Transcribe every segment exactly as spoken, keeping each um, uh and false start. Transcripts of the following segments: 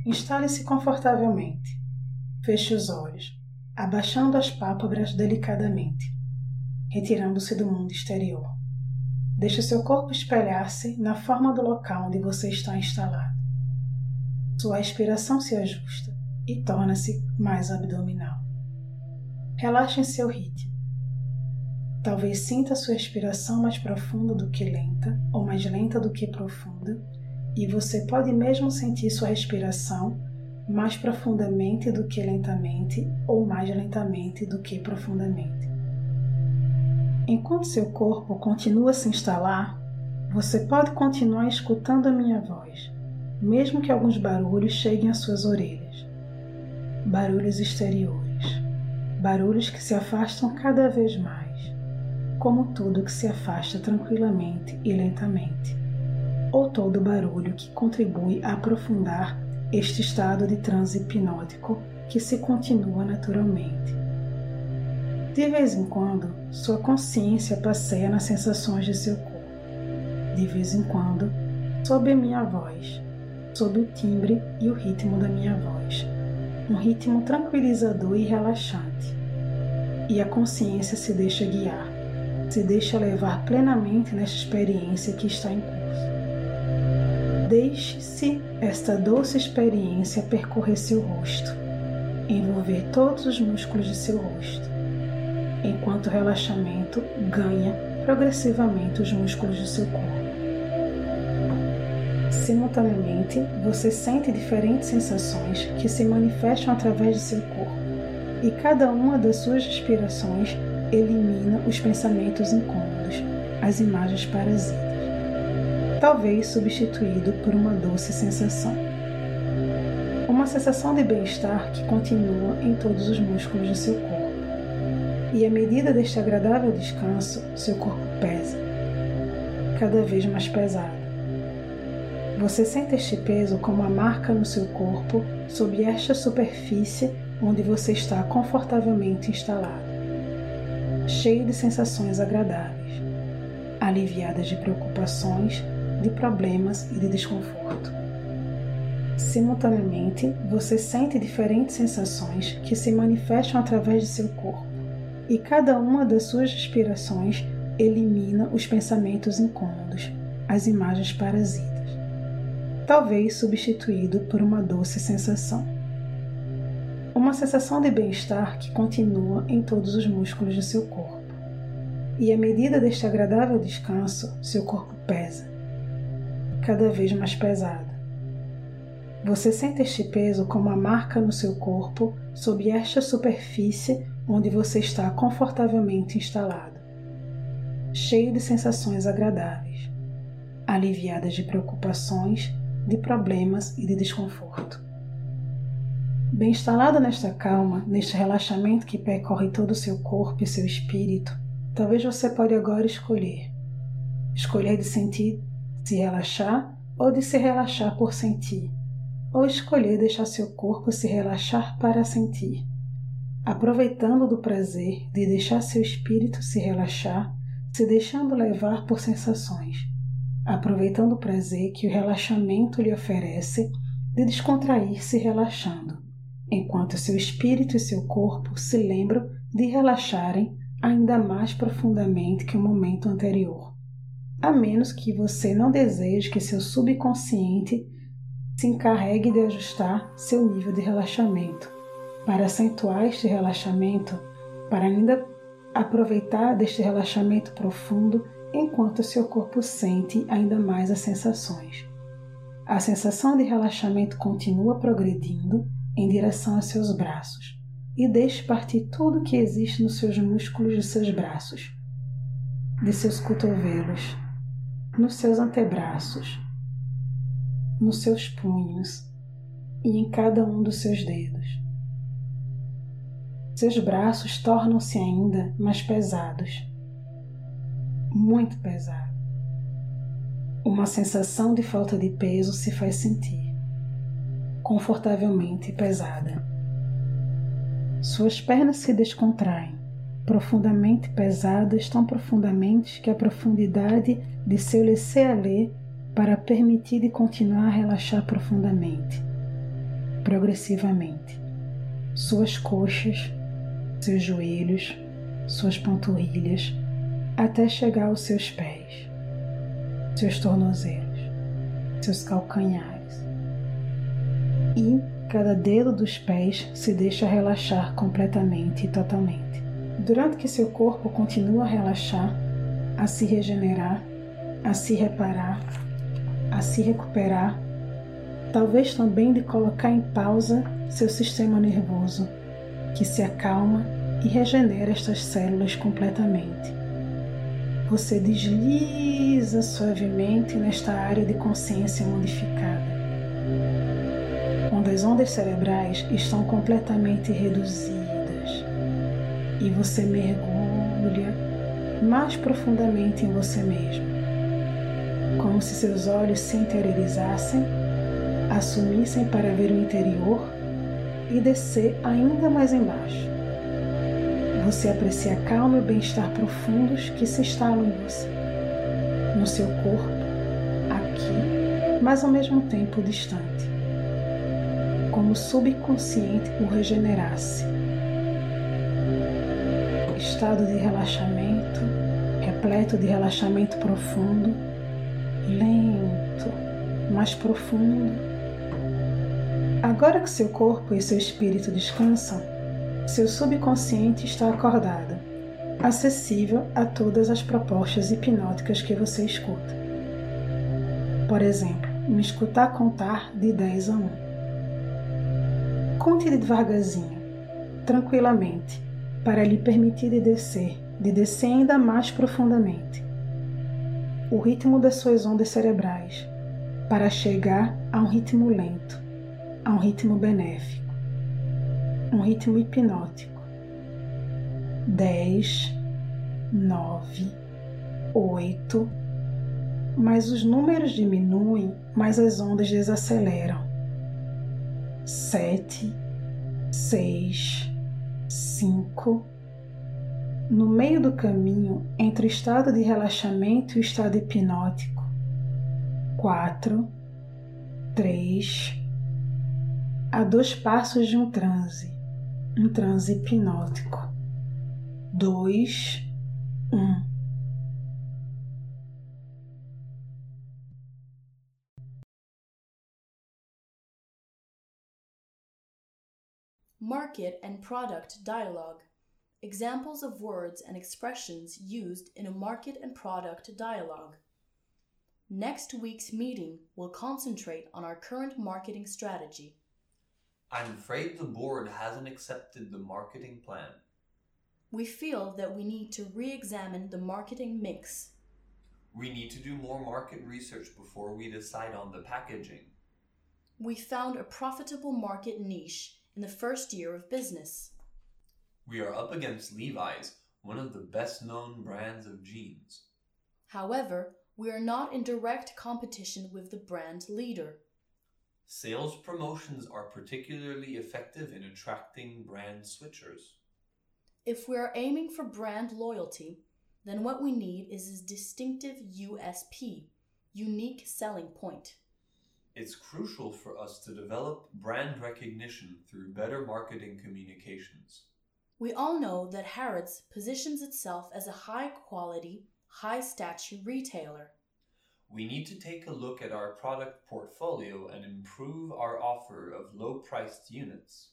Instale-se confortavelmente. Feche os olhos, abaixando as pálpebras delicadamente, retirando-se do mundo exterior. Deixe seu corpo espelhar-se na forma do local onde você está instalado. Sua respiração se ajusta e torna-se mais abdominal. Relaxe em seu ritmo. Talvez sinta sua respiração mais profunda do que lenta, ou mais lenta do que profunda, e você pode mesmo sentir sua respiração mais profundamente do que lentamente, ou mais lentamente do que profundamente. Enquanto seu corpo continua a se instalar, você pode continuar escutando a minha voz, mesmo que alguns barulhos cheguem às suas orelhas. Barulhos exteriores, barulhos que se afastam cada vez mais, como tudo que se afasta tranquilamente e lentamente, ou todo barulho que contribui a aprofundar este estado de transe hipnótico que se continua naturalmente. De vez em quando, sua consciência passeia nas sensações de seu corpo. De vez em quando, sob a minha voz, sob o timbre e o ritmo da minha voz, um ritmo tranquilizador e relaxante. E a consciência se deixa guiar, se deixa levar plenamente nesta experiência que está em curso. Deixe-se esta doce experiência percorrer seu rosto, envolver todos os músculos de seu rosto, enquanto o relaxamento ganha progressivamente os músculos do seu corpo. Simultaneamente, você sente diferentes sensações que se manifestam através de seu corpo, e cada uma das suas respirações elimina os pensamentos incômodos, as imagens parasitas, talvez substituído por uma doce sensação. Uma sensação de bem-estar que continua em todos os músculos do seu corpo. E à medida deste agradável descanso, seu corpo pesa, cada vez mais pesado. Você sente este peso como uma marca no seu corpo sob esta superfície onde você está confortavelmente instalado, cheio de sensações agradáveis, aliviadas de preocupações, de problemas e de desconforto. Simultaneamente, você sente diferentes sensações que se manifestam através de seu corpo, e cada uma das suas respirações elimina os pensamentos incômodos, as imagens parasitas, talvez substituído por uma doce sensação. Uma sensação de bem-estar que continua em todos os músculos do seu corpo. E à medida deste agradável descanso, seu corpo pesa, cada vez mais pesado. Você sente este peso como uma marca no seu corpo sob esta superfície onde você está confortavelmente instalado, cheio de sensações agradáveis, aliviadas de preocupações, de problemas e de desconforto. Bem instalado nesta calma, neste relaxamento que percorre todo o seu corpo e seu espírito, talvez você pode agora escolher. Escolher de sentir, se relaxar, ou de se relaxar por sentir, ou escolher deixar seu corpo se relaxar para sentir, aproveitando do prazer de deixar seu espírito se relaxar, se deixando levar por sensações, aproveitando o prazer que o relaxamento lhe oferece de descontrair-se relaxando, enquanto seu espírito e seu corpo se lembram de relaxarem ainda mais profundamente que o momento anterior, a menos que você não deseje que seu subconsciente se encarregue de ajustar seu nível de relaxamento, para acentuar este relaxamento, para ainda aproveitar deste relaxamento profundo enquanto seu corpo sente ainda mais as sensações. A sensação de relaxamento continua progredindo em direção aos seus braços e deixe partir tudo que existe nos seus músculos de seus braços, de seus cotovelos, nos seus antebraços, nos seus punhos e em cada um dos seus dedos. Seus braços tornam-se ainda mais pesados, muito pesados. Uma sensação de falta de peso se faz sentir, confortavelmente pesada. Suas pernas se descontraem, profundamente pesadas, tão profundamente que a profundidade de seu laisser-aller para permitir de continuar a relaxar profundamente. progressivamente, suas coxas, seus joelhos, suas panturrilhas, até chegar aos seus pés, seus tornozelos, seus calcanhares. E cada dedo dos pés se deixa relaxar completamente e totalmente. Durante que seu corpo continua a relaxar, a se regenerar, a se reparar, a se recuperar, talvez também de colocar em pausa seu sistema nervoso, que se acalma e regenera estas células completamente. Você desliza suavemente nesta área de consciência modificada, onde as ondas cerebrais estão completamente reduzidas e você mergulha mais profundamente em você mesmo, como se seus olhos se interiorizassem, assumissem para ver o interior e descer ainda mais embaixo. Você aprecia a calma e o bem-estar profundos que se instalam em você, no seu corpo, aqui, mas ao mesmo tempo distante, como o subconsciente o regenerasse. Estado de relaxamento, repleto de relaxamento profundo, lento, mais profundo. Agora que seu corpo e seu espírito descansam, seu subconsciente está acordado, acessível a todas as propostas hipnóticas que você escuta. Por exemplo, me escutar contar de dez a um. Conte devagarzinho, tranquilamente, para lhe permitir de descer, de descer ainda mais profundamente. O ritmo das suas ondas cerebrais, para chegar a um ritmo lento, a um ritmo benéfico, um ritmo hipnótico. Dez, nove, oito, mas os números diminuem, mas as ondas desaceleram. Sete, seis, cinco. No meio do caminho entre o estado de relaxamento e o estado hipnótico. Quatro, três. A dois passos de um transe, um transe hipnótico. Dois, um. Market and product dialogue. Examples of words and expressions used in a market and product dialogue. Next week's meeting will concentrate on our current marketing strategy. I'm afraid the board hasn't accepted the marketing plan. We feel that we need to re-examine the marketing mix. We need to do more market research before we decide on the packaging. We found a profitable market niche in the first year of business. We are up against Levi's, one of the best-known brands of jeans. However, we are not in direct competition with the brand leader. Sales promotions are particularly effective in attracting brand switchers. If we are aiming for brand loyalty, then what we need is a distinctive U S P, unique selling point. It's crucial for us to develop brand recognition through better marketing communications. We all know that Harrods positions itself as a high-quality, high-stature retailer. We need to take a look at our product portfolio and improve our offer of low-priced units.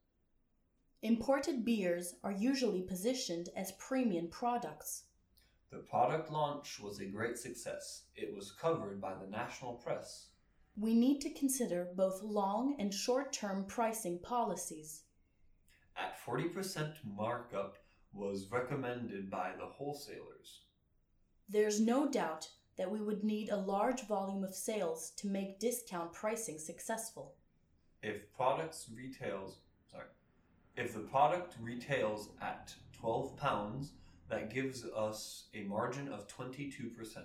Imported beers are usually positioned as premium products. The product launch was a great success. It was covered by the national press. We need to consider both long and short-term pricing policies. At forty percent markup was recommended by the wholesalers. There's no doubt that we would need a large volume of sales to make discount pricing successful. If products retails, sorry, if the product retails at twelve pounds, that gives us a margin of twenty-two percent.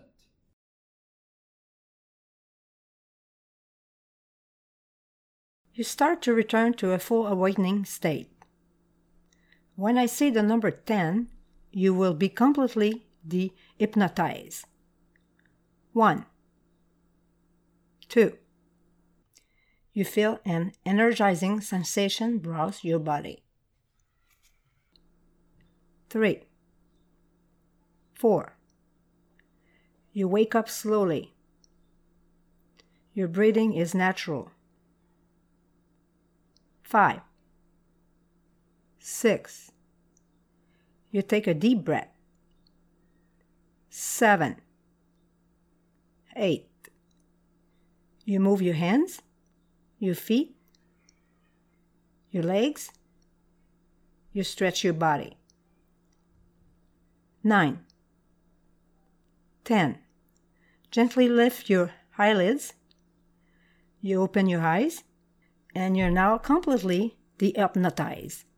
You start to return to a full awakening state. When I say the number ten, you will be completely de-hypnotized. One. Two. You feel an energizing sensation browse your body. Three. Four. You wake up slowly. Your breathing is natural. Five. Six. You take a deep breath. Seven. Eight. You move your hands, your feet, your legs. You stretch your body. Nine. Ten. Gently lift your eyelids. You open your eyes, and you're now completely dehypnotized.